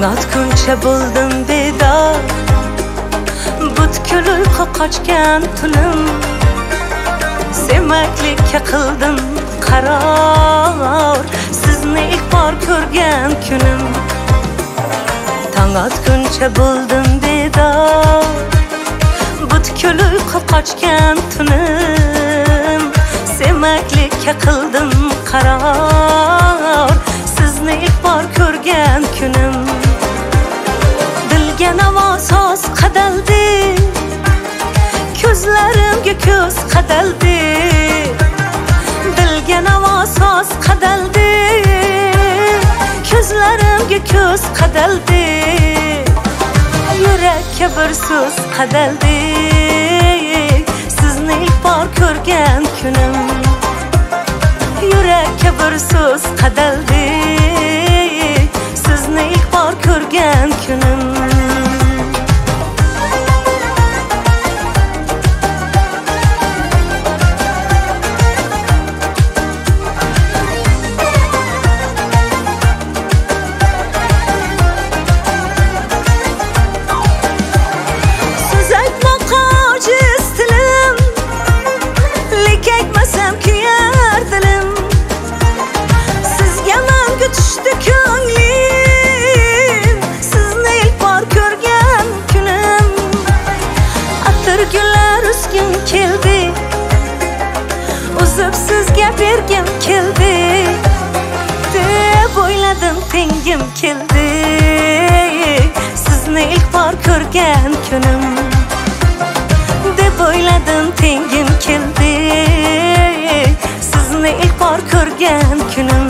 Tong atguncha bo'ldim bedor, butkul uyqu qochgan tunim. Sevmaklikka qildim qaror, sizni ilk bor ko'rgan kunim. Tong atguncha bo'ldim bedor, butkul uyqu qochgan tunim. Sevmaklikka qildim qaror, sizni ilk bor ko'rgan kunim. Dilga navo soz qadaldi, ko'zlarimga ko'z qadaldi. Dilga navo soz qadaldi, ko'zlarimga ko'z qadaldi. Yurakka bir so'z qadaldi, sizni ilk bor ko'rgan kunim. Yurakka bir so'z qadaldi, sizni ilk bor ko'rgan kunim. Siz aytmoqqa ojiz tilim, lek aytmasam kuyar dilim. Sizga mangu tushdi ko'nglim, sizni ilk bor ko'rgan kunim. Atir gullar uzgim keldi, uzib sizga bergim keldi, deb o'yladim tengim keldi. Sizni ilk bor ko'rgan kunim, deb o'yladim tengim keldi. Sizni ilk bor ko'rgan kunim.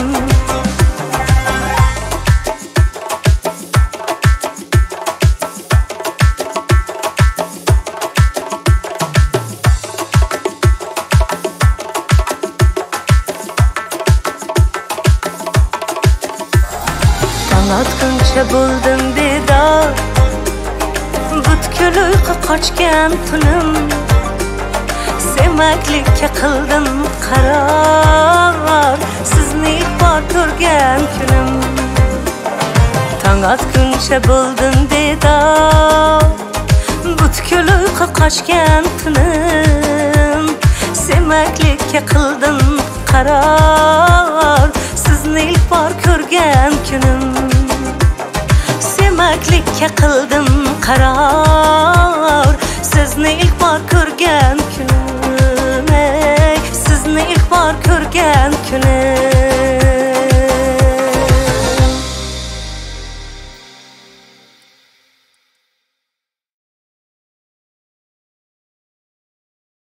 Tong atguncha bo'ldim bedor, butkul uyqu qochgan tunim. Sevmaklikka qildim qaror, sizni ilk bor ko'rgan kunim. Tong atguncha bo'ldim bedor, butkul uyqu qochgan tunim. Sevmaklikka qildim qaror, sizni ilk bor ko'rgan kunim. Sevmaklikka qildim qaror, sizni ilk bor ko'rgan kunim. Sizni ilk bor ko'rgan kunim.